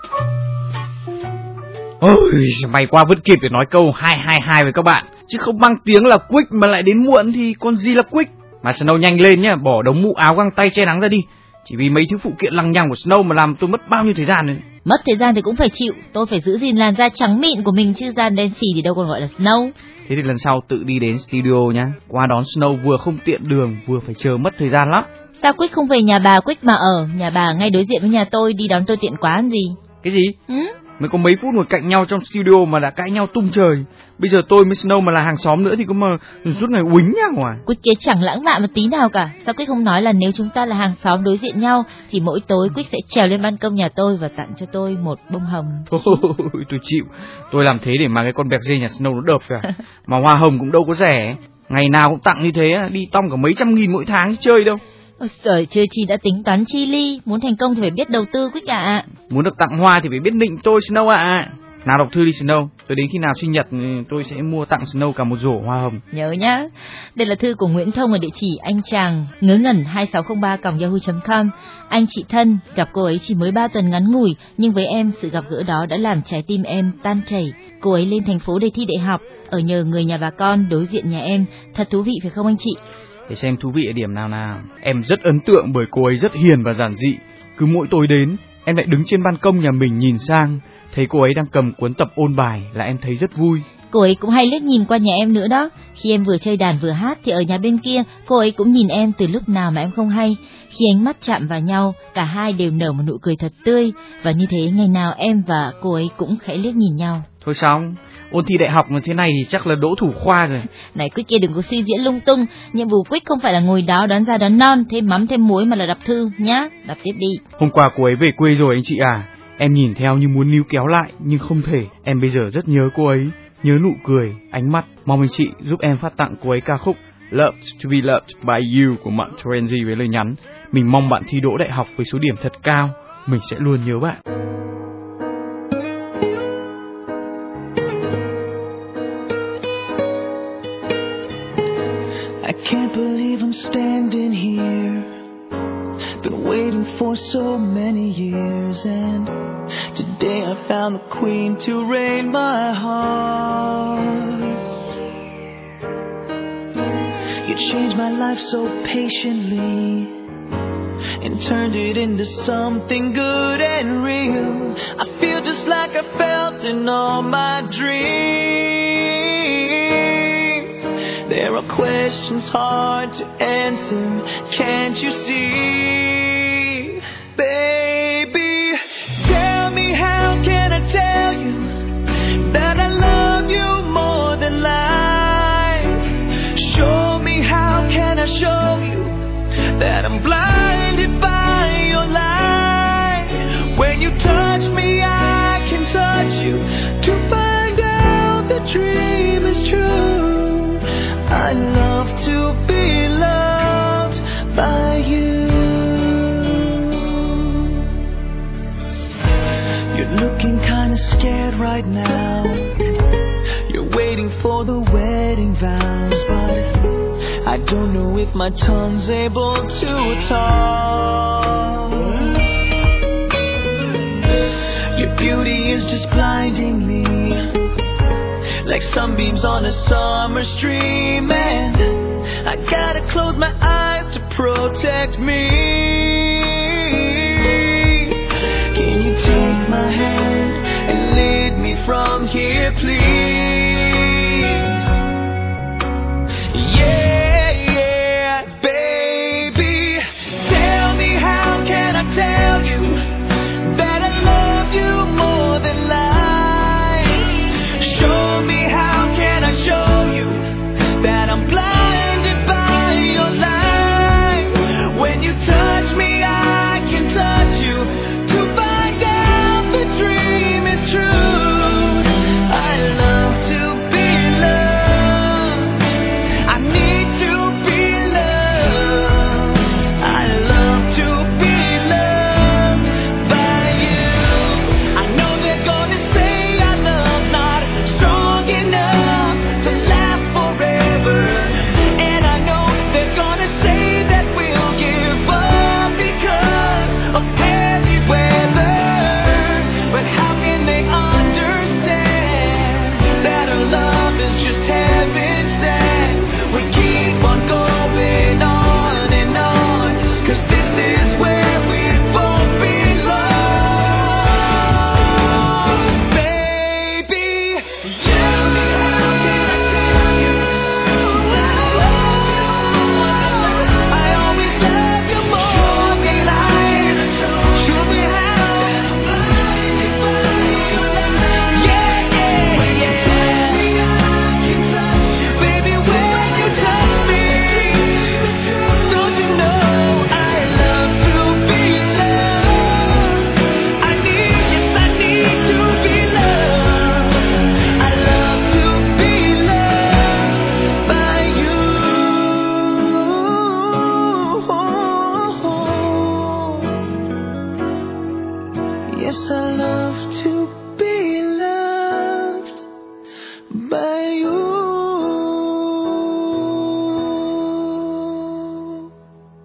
Ôi, may quá vẫn kịp để nói câu 222 với các bạn. Chứ không mang tiếng là Quick mà lại đến muộn thì còn gì là Quick. Mà Snow nhanh lên nhá, bỏ đống mũ áo găng tay che nắng ra đi. Chỉ vì mấy thứ phụ kiện lằng nhằng của Snow mà làm tôi mất bao nhiêu thời gian rồi. Mất thời gian thì cũng phải chịu, tôi phải giữ gìn làn da trắng mịn của mình chứ da đen xì thì đâu còn gọi là Snow. Thế thì lần sau tự đi đến studio nhá. Qua đón Snow vừa không tiện đường, vừa phải chờ mất thời gian lắm. Sao Quick không về nhà bà Quick mà ở? Nhà bà ngay đối diện với nhà tôi, đi đón tôi tiện quá làm gì? Cái gì? Mới có mấy phút ngồi cạnh nhau trong studio mà đã cãi nhau tung trời. Bây giờ tôi với Snow mà là hàng xóm nữa thì có mà suốt ngày uýnh nhau ngoài. Quick kia chẳng lãng mạn một tí nào cả. Sao Quick không nói là nếu chúng ta là hàng xóm đối diện nhau thì mỗi tối Quick sẽ trèo lên ban công nhà tôi và tặng cho tôi một bông hồng. Thôi tôi chịu. Tôi làm thế để mà cái con bẹc dê nhà Snow nó đợp kìa. Mà hoa hồng cũng đâu có rẻ. Ngày nào cũng tặng như thế, đi tong cả mấy trăm nghìn mỗi tháng chứ chơi đâu. Ôi trời, chơi chi đã tính toán chi ly. Muốn thành công thì phải biết đầu tư Quick ạ. Muốn được tặng hoa thì phải biết nịnh tôi Snow ạ. Nào đọc thư đi Snow, tôi đến khi nào sinh nhật tôi sẽ mua tặng Snow cả một rổ hoa hồng. Nhớ nhá. Đây là thư của Nguyễn Thông ở địa chỉ anh chàng ngớ ngẩn 2603@yahoo.com. Anh chị thân, gặp cô ấy chỉ mới 3 tuần ngắn ngủi, nhưng với em sự gặp gỡ đó đã làm trái tim em tan chảy. Cô ấy lên thành phố để thi đại học, ở nhờ người nhà bà con đối diện nhà em. Thật thú vị phải không anh chị? Để xem thú vị ở điểm nào. Em rất ấn tượng bởi cô ấy rất hiền và giản dị. Cứ mỗi tối đến, em lại đứng trên ban công nhà mình nhìn sang, thấy cô ấy đang cầm cuốn tập ôn bài là em thấy rất vui. Cô ấy cũng hay liếc nhìn qua nhà em nữa đó. Khi em vừa chơi đàn vừa hát thì ở nhà bên kia cô ấy cũng nhìn em từ lúc nào mà em không hay. Khi ánh mắt chạm vào nhau, cả hai đều nở một nụ cười thật tươi. Và như thế ngày nào em và cô ấy cũng khẽ liếc nhìn nhau. Thôi xong, ôn thi đại học mà thế này thì chắc là đỗ thủ khoa rồi. Này Quick kia đừng có suy diễn lung tung. Nhiệm vụ Quick không phải là ngồi đó đoán ra đoán non, thêm mắm thêm muối mà là đọc thư nhá. Đọc tiếp đi. Hôm qua cô ấy về quê rồi anh chị à. Em nhìn theo như muốn níu kéo lại nhưng không thể. Em bây giờ rất nhớ cô ấy, nhớ nụ cười, ánh mắt. Mong anh chị giúp em phát tặng cô ấy ca khúc Loved to be Loved by You của Mark Terenzi với lời nhắn: mình mong bạn thi đỗ đại học với số điểm thật cao. Mình sẽ luôn nhớ bạn. I can't believe I'm standing here. Been waiting for so many years, and today I found the queen to reign my heart. You changed my life so patiently and turned it into something good and real. I feel just like I felt in all my dreams. There are questions hard to answer, can't you see? Baby, tell me how can I tell you that I love you more than life? Show me how can I show you that I'm blinded by your light. When you touch me I can touch you to find out the dream is true. I love to be loved by you. You're looking kinda scared right now. You're waiting for the wedding vows, but I don't know if my tongue's able to talk. Your beauty is just blinding me, like sunbeams on a summer stream, and I gotta close my eyes to protect me. Can you take my hand and lead me from here, please? Yeah, baby, tell me how can I tell you that I love you more than life? Show me how can I show you that I'm blinded by your light. When you touch me I can touch you to find out the dream is true. I love Yes, I love to